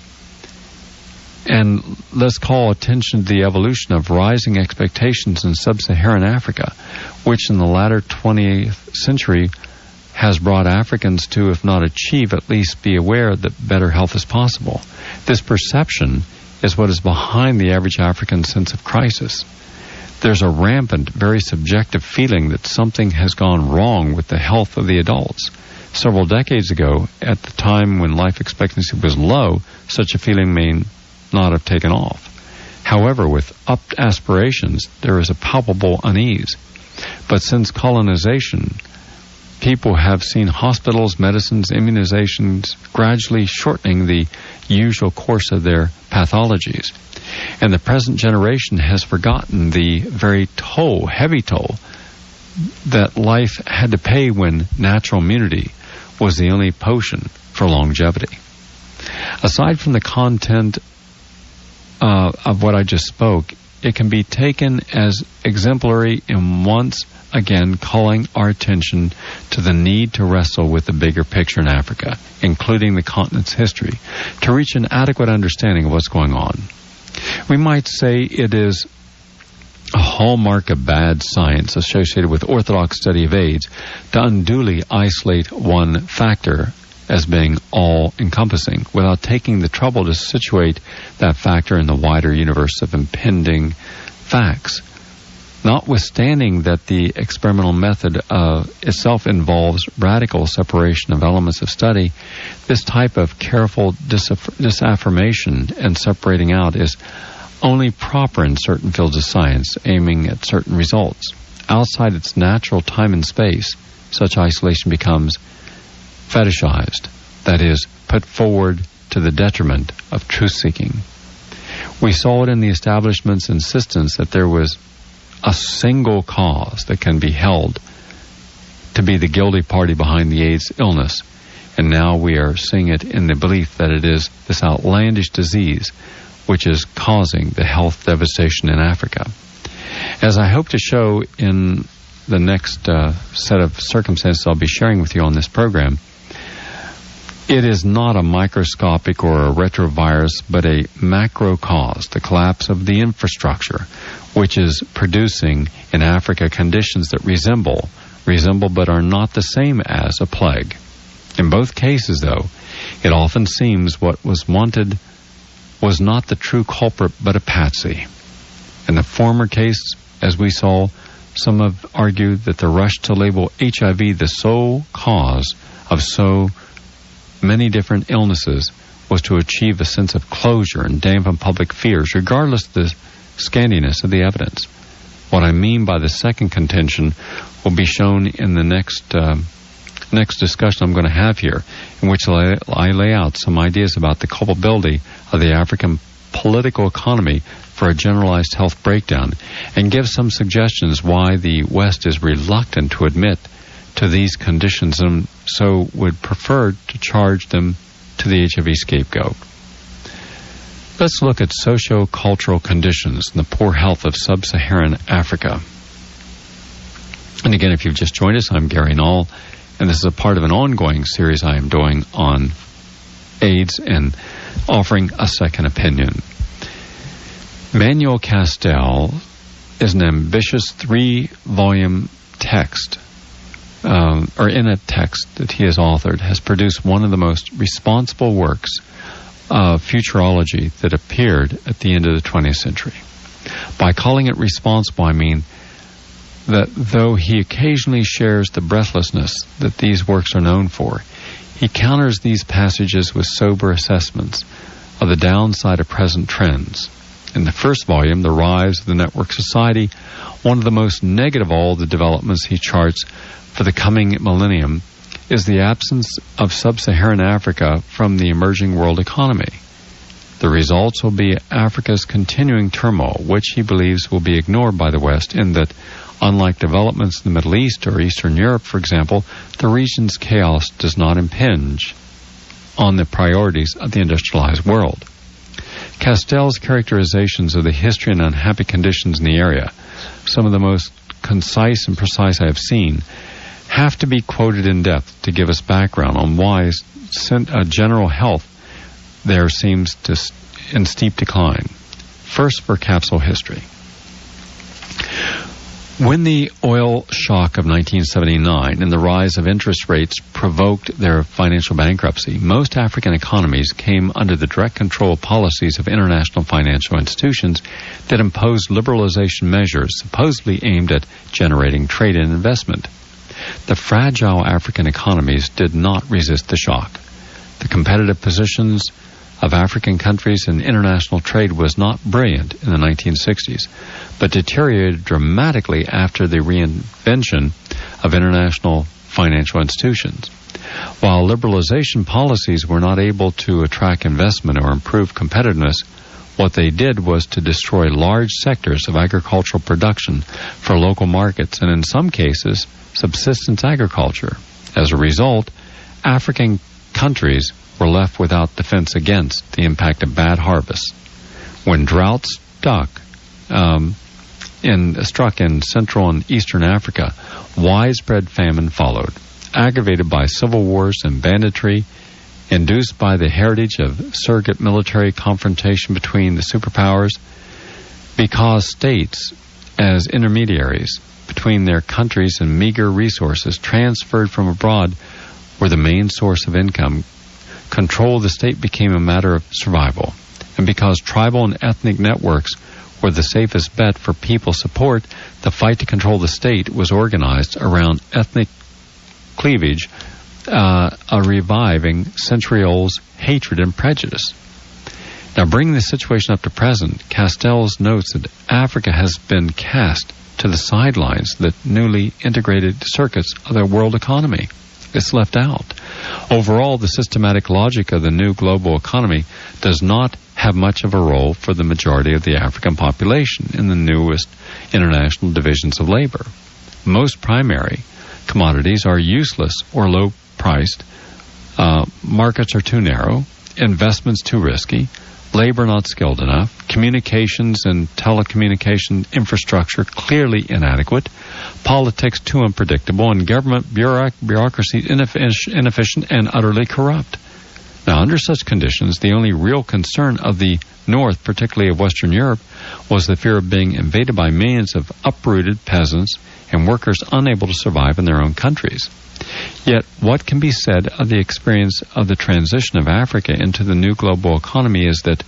And let's call attention to the evolution of rising expectations in sub-Saharan Africa, which in the latter 20th century has brought Africans to, if not achieve, at least be aware that better health is possible. This perception is what is behind the average African sense of crisis. There's a rampant, very subjective feeling that something has gone wrong with the health of the adults. Several decades ago, at the time when life expectancy was low, such a feeling may not have taken off. However, with upped aspirations, there is a palpable unease. But since colonization, people have seen hospitals, medicines, immunizations gradually shortening the usual course of their pathologies. And the present generation has forgotten the very heavy toll that life had to pay when natural immunity was the only potion for longevity. Aside from the content of what I just spoke, it can be taken as exemplary in once again calling our attention to the need to wrestle with the bigger picture in Africa, including the continent's history, to reach an adequate understanding of what's going on. We might say it is a hallmark of bad science associated with orthodox study of AIDS to unduly isolate one factor as being all-encompassing without taking the trouble to situate that factor in the wider universe of impending facts. Notwithstanding that the experimental method itself involves radical separation of elements of study, this type of careful disaffirmation and separating out is only proper in certain fields of science, aiming at certain results. Outside its natural time and space, such isolation becomes fetishized, that is, put forward to the detriment of truth-seeking. We saw it in the establishment's insistence that there was a single cause that can be held to be the guilty party behind the AIDS illness, and now we are seeing it in the belief that it is this outlandish disease which is causing the health devastation in Africa. As I hope to show in the next set of circumstances I'll be sharing with you on this program, it is not a microscopic or a retrovirus, but a macro cause, the collapse of the infrastructure, which is producing in Africa conditions that resemble but are not the same as a plague. In both cases, though, it often seems what was wanted was not the true culprit but a patsy. In the former case, as we saw, some have argued that the rush to label HIV the sole cause of so many different illnesses was to achieve a sense of closure and dampen public fears, regardless of the scantiness of the evidence. What I mean by the second contention will be shown in the next discussion I'm going to have here, in which I lay out some ideas about the culpability of the African political economy for a generalized health breakdown, and give some suggestions why the West is reluctant to admit to these conditions and so would prefer to charge them to the HIV scapegoat. Let's look at socio-cultural conditions and the poor health of sub-Saharan Africa. And again, if you've just joined us, I'm Gary Null, and this is a part of an ongoing series I am doing on AIDS and offering a second opinion. Manuel Castell is an ambitious 3-volume text, or in a text that he has authored, has produced one of the most responsible works of futurology that appeared at the end of the 20th century. By calling it responsible, I mean that though he occasionally shares the breathlessness that these works are known for, he counters these passages with sober assessments of the downside of present trends. In the first volume, The Rise of the Network Society, one of the most negative of all the developments he charts for the coming millennium is the absence of sub-Saharan Africa from the emerging world economy. The results will be Africa's continuing turmoil, which he believes will be ignored by the West, in that, unlike developments in the Middle East or Eastern Europe, for example, the region's chaos does not impinge on the priorities of the industrialized world. Castell's characterizations of the history and unhappy conditions in the area, some of the most concise and precise I have seen, have to be quoted in depth to give us background on why general health there seems to in steep decline. First, for capsule history. When the oil shock of 1979 and the rise of interest rates provoked their financial bankruptcy, most African economies came under the direct control policies of international financial institutions that imposed liberalization measures supposedly aimed at generating trade and investment. The fragile African economies did not resist the shock. The competitive positions of African countries in international trade was not brilliant in the 1960s, but deteriorated dramatically after the reinvention of international financial institutions. While liberalization policies were not able to attract investment or improve competitiveness, what they did was to destroy large sectors of agricultural production for local markets, and in some cases, subsistence agriculture. As a result, African countries were left without defense against the impact of bad harvests. When droughts struck in Central and Eastern Africa, widespread famine followed, aggravated by civil wars and banditry, induced by the heritage of surrogate military confrontation between the superpowers, because states, as intermediaries between their countries and meager resources transferred from abroad, were the main source of income, control of the state became a matter of survival. And because tribal and ethnic networks were the safest bet for people support, the fight to control the state was organized around ethnic cleavage, a reviving century-old hatred and prejudice. Now, bringing the situation up to present, Castells notes that Africa has been cast to the sidelines, the newly integrated circuits of the world economy. It's left out. Overall, the systematic logic of the new global economy does not have much of a role for the majority of the African population in the newest international divisions of labor. Most primary commodities are useless or low-priced, markets are too narrow, investments too risky, labor not skilled enough, communications and telecommunication infrastructure clearly inadequate, politics too unpredictable, and government bureaucracy inefficient and utterly corrupt. Now, under such conditions, the only real concern of the North, particularly of Western Europe, was the fear of being invaded by millions of uprooted peasants and workers unable to survive in their own countries. Yet, what can be said of the experience of the transition of Africa into the new global economy is that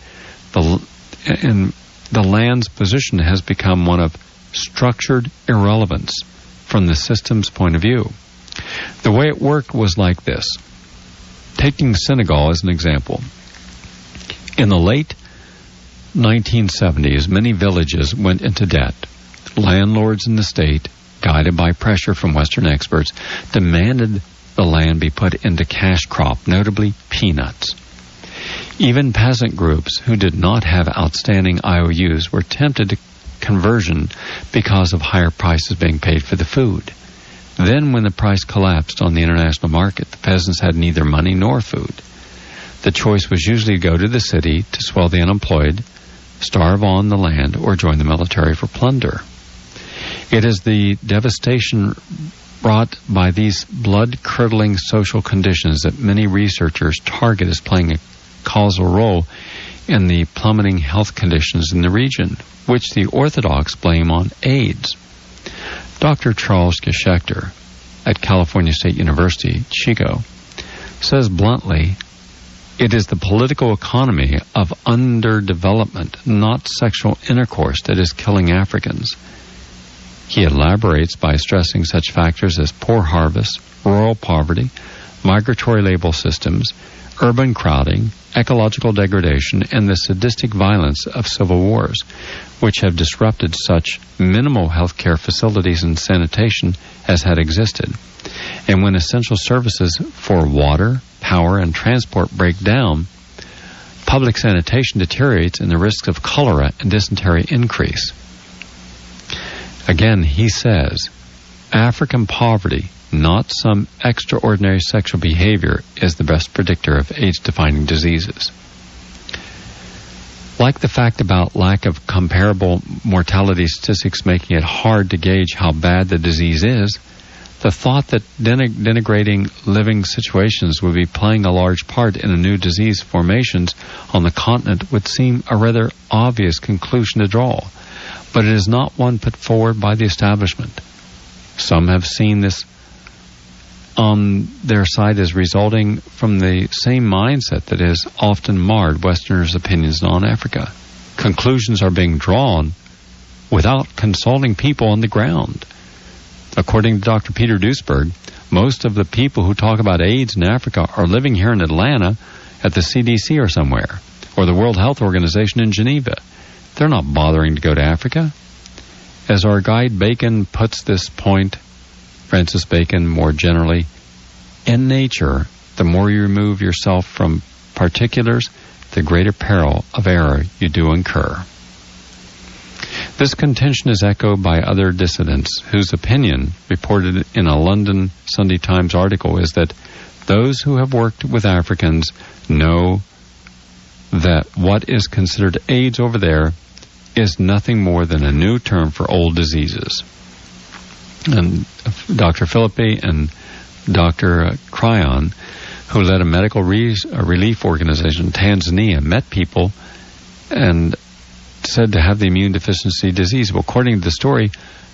the land's position has become one of structured irrelevance from the system's point of view. The way it worked was like this. Taking Senegal as an example. In the late 1970s, many villages went into debt. Landlords in the state, guided by pressure from Western experts, demanded the land be put into cash crop, notably peanuts. Even peasant groups who did not have outstanding IOUs were tempted to conversion because of higher prices being paid for the food. Then, when the price collapsed on the international market, the peasants had neither money nor food. The choice was usually to go to the city to swell the unemployed, starve on the land, or join the military for plunder. It is the devastation brought by these blood-curdling social conditions that many researchers target as playing a causal role in the plummeting health conditions in the region, which the Orthodox blame on AIDS. Dr. Charles Geshechter at California State University, Chico, says bluntly, it is the political economy of underdevelopment, not sexual intercourse, that is killing Africans. He elaborates by stressing such factors as poor harvests, rural poverty, migratory labor systems, urban crowding, ecological degradation, and the sadistic violence of civil wars, which have disrupted such minimal healthcare facilities and sanitation as had existed. And when essential services for water, power, and transport break down, public sanitation deteriorates and the risks of cholera and dysentery increase. Again, he says, African poverty, not some extraordinary sexual behavior, is the best predictor of AIDS-defining diseases. Like the fact about lack of comparable mortality statistics making it hard to gauge how bad the disease is, the thought that denigrating living situations would be playing a large part in a new disease formations on the continent would seem a rather obvious conclusion to draw. But it is not one put forward by the establishment. Some have seen this on their side as resulting from the same mindset that has often marred Westerners' opinions on Africa. Conclusions are being drawn without consulting people on the ground. According to Dr. Peter Duesberg, most of the people who talk about AIDS in Africa are living here in Atlanta at the CDC or somewhere, or the World Health Organization in Geneva. They're not bothering to go to Africa. As our guide Bacon puts this point, Francis Bacon more generally, in nature, the more you remove yourself from particulars, the greater peril of error you do incur. This contention is echoed by other dissidents whose opinion, reported in a London Sunday Times article, is that those who have worked with Africans know that what is considered AIDS over there is nothing more than a new term for old diseases. And Dr. Philippi and Dr. Cryon, who led a medical relief organization in Tanzania, met people and said to have the immune deficiency disease. Well, according to the story,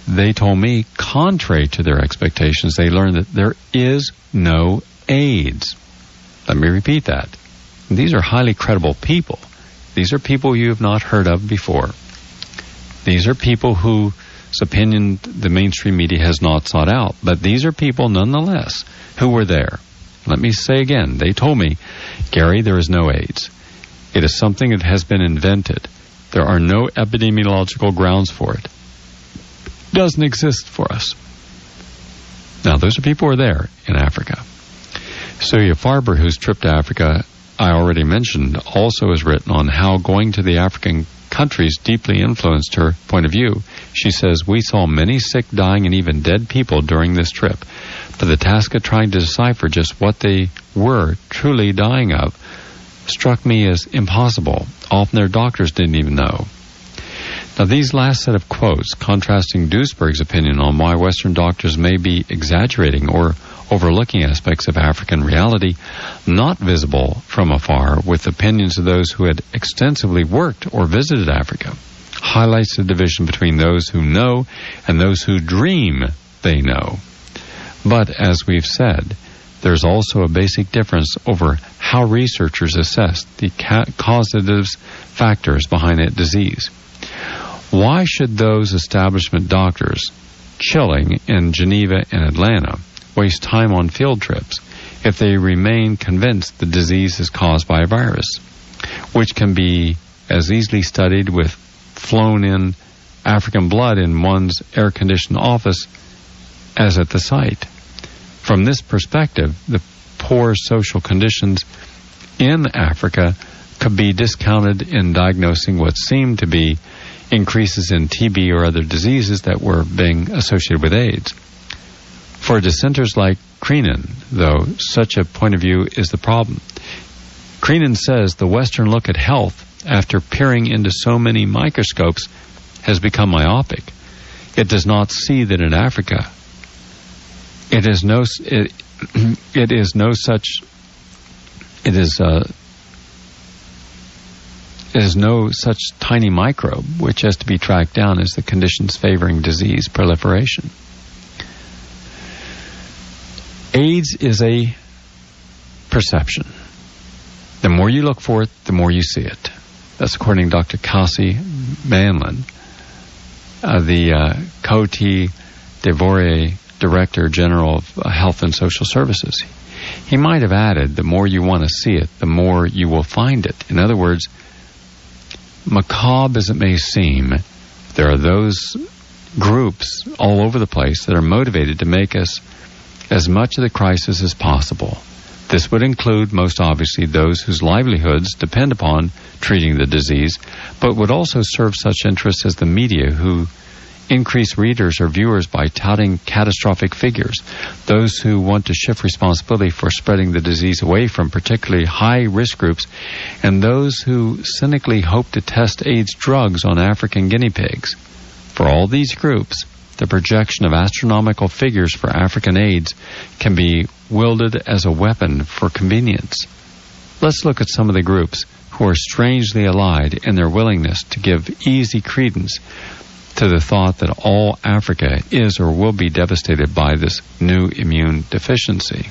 they told me, contrary to their expectations, they learned that there is no AIDS. Let me repeat that. These are highly credible people. These are people you have not heard of before. These are people whose opinion the mainstream media has not sought out. But these are people, nonetheless, who were there. Let me say again, they told me, Gary, there is no AIDS. It is something that has been invented. There are no epidemiological grounds for it. It doesn't exist for us. Now, those are people who are there in Africa. Celia Farber, whose trip to Africa I already mentioned, also has written on how going to the African countries deeply influenced her point of view. She says, we saw many sick, dying, and even dead people during this trip. But the task of trying to decipher just what they were truly dying of struck me as impossible. Often their doctors didn't even know. Now, these last set of quotes, contrasting Duisberg's opinion on why Western doctors may be exaggerating or overlooking aspects of African reality not visible from afar, with opinions of those who had extensively worked or visited Africa, highlights the division between those who know and those who dream they know. But, as we've said, there's also a basic difference over how researchers assess the causative factors behind that disease. Why should those establishment doctors chilling in Geneva and Atlanta waste time on field trips if they remain convinced the disease is caused by a virus, which can be as easily studied with flown-in African blood in one's air-conditioned office as at the site? From this perspective, the poor social conditions in Africa could be discounted in diagnosing what seemed to be increases in TB or other diseases that were being associated with AIDS. For dissenters like Creenan, though, such a point of view is the problem. Creenan says the Western look at health, after peering into so many microscopes, has become myopic. It does not see that in Africa it is no such tiny microbe which has to be tracked down as the conditions favoring disease proliferation. AIDS is a perception. The more you look for it, the more you see it. That's according to Dr. Cassie Manlin, the Cote d'Ivoire Director General of Health and Social Services. He might have added, the more you want to see it, the more you will find it. In other words, macabre as it may seem, there are those groups all over the place that are motivated to make us as much of the crisis as possible. This would include, most obviously, those whose livelihoods depend upon treating the disease, but would also serve such interests as the media, who increase readers or viewers by touting catastrophic figures, those who want to shift responsibility for spreading the disease away from particularly high-risk groups, and those who cynically hope to test AIDS drugs on African guinea pigs. For all these groups, the projection of astronomical figures for African AIDS can be wielded as a weapon for convenience. Let's look at some of the groups who are strangely allied in their willingness to give easy credence to the thought that all Africa is or will be devastated by this new immune deficiency.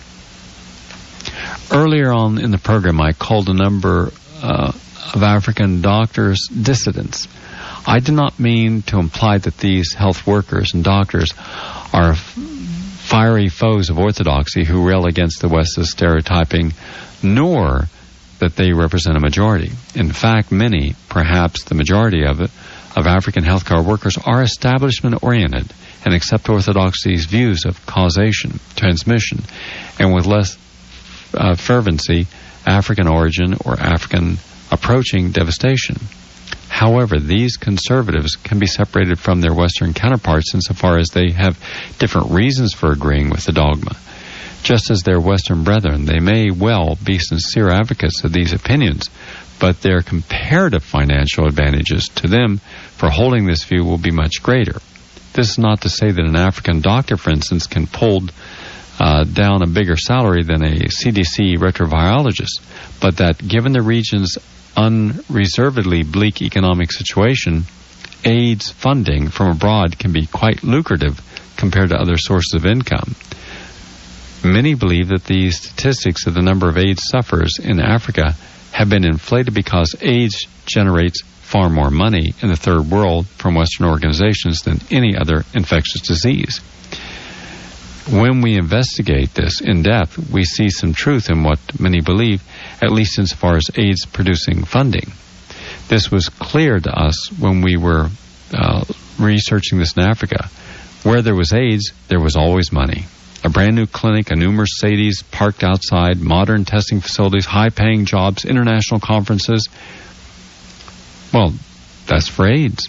Earlier on in the program, I called a number of African doctors dissidents. I do not mean to imply that these health workers and doctors are fiery foes of orthodoxy who rail against the West's stereotyping, nor that they represent a majority. In fact, many, perhaps the majority of African healthcare workers are establishment-oriented and accept orthodoxy's views of causation, transmission, and with less fervency, African origin or African approaching devastation. However, these conservatives can be separated from their Western counterparts insofar as they have different reasons for agreeing with the dogma. Just as their Western brethren, they may well be sincere advocates of these opinions, but their comparative financial advantages to them for holding this view will be much greater. This is not to say that an African doctor, for instance, can pull down a bigger salary than a CDC retrovirologist, but that given the region's unreservedly bleak economic situation, AIDS funding from abroad can be quite lucrative compared to other sources of income. Many believe that the statistics of the number of AIDS sufferers in Africa have been inflated because AIDS generates far more money in the third world from Western organizations than any other infectious disease. When we investigate this in depth, we see some truth in what many believe, at least insofar as AIDS producing funding. This was clear to us when we were researching this in Africa. Where there was AIDS, there was always money. A brand new clinic, a new Mercedes parked outside, modern testing facilities, high-paying jobs, international conferences. Well, that's for AIDS.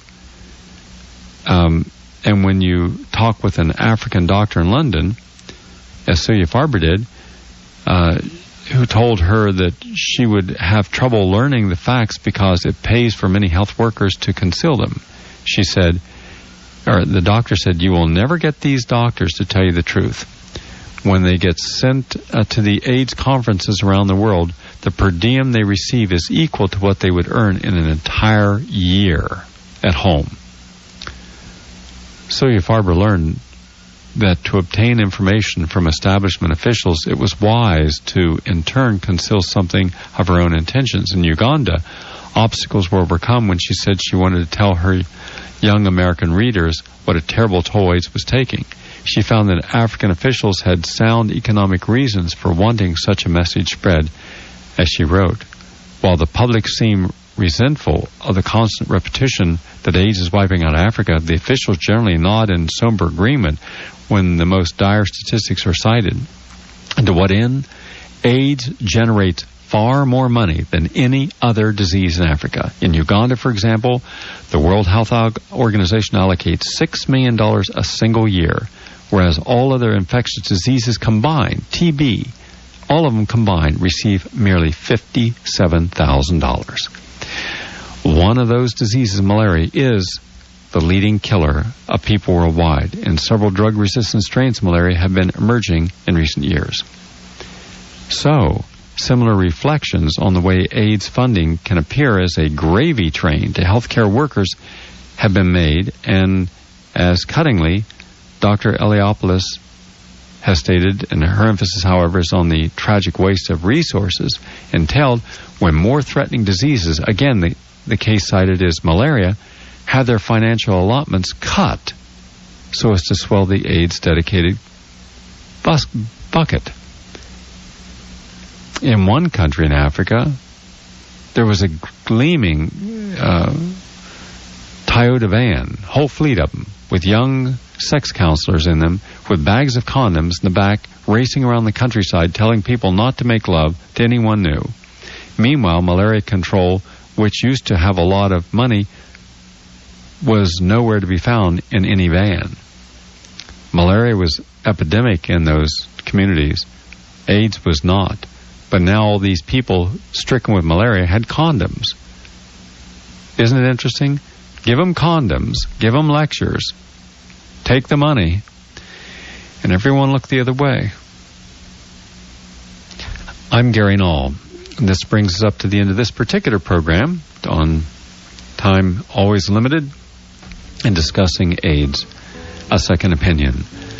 And when you talk with an African doctor in London, as Celia Farber did, who told her that she would have trouble learning the facts because it pays for many health workers to conceal them. She said, or the doctor said, you will never get these doctors to tell you the truth. When they get sent to the AIDS conferences around the world, the per diem they receive is equal to what they would earn in an entire year at home. Celia Farber learned that to obtain information from establishment officials, it was wise to, in turn, conceal something of her own intentions. In Uganda, obstacles were overcome when she said she wanted to tell her young American readers what a terrible toll AIDS was taking. She found that African officials had sound economic reasons for wanting such a message spread, as she wrote. While the public seemed resentful of the constant repetition that AIDS is wiping out Africa, the officials generally nod in somber agreement when the most dire statistics are cited. And to what end? AIDS generates far more money than any other disease in Africa. In Uganda, for example, the World Health Organization allocates $6 million a single year, whereas all other infectious diseases combined, TB, all of them combined, receive merely $57,000. One of those diseases, malaria, is the leading killer of people worldwide, and several drug-resistant strains of malaria have been emerging in recent years. So, similar reflections on the way AIDS funding can appear as a gravy train to healthcare workers have been made, and as cuttingly, Dr. Eliopoulos has stated, and her emphasis, however, is on the tragic waste of resources entailed when more threatening diseases, again, the case cited is malaria, had their financial allotments cut so as to swell the AIDS-dedicated bucket. In one country in Africa, there was a gleaming Toyota van, whole fleet of them, with young sex counselors in them, with bags of condoms in the back, racing around the countryside, telling people not to make love to anyone new. Meanwhile, malaria control, which used to have a lot of money, was nowhere to be found in any van. Malaria was epidemic in those communities. AIDS was not. But now all these people stricken with malaria had condoms. Isn't it interesting? Give them condoms, give them lectures, take the money, and everyone looked the other way. I'm Gary Null. And this brings us up to the end of this particular program on time always limited and discussing AIDS, a second opinion.